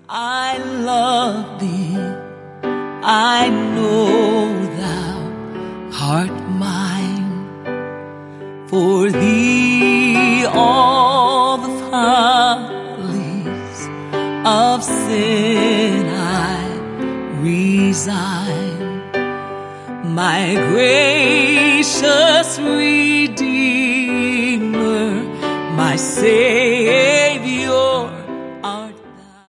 I love thee, I know thou art mine. For thee all the follies of sin I resign. My gracious Redeemer, my Savior,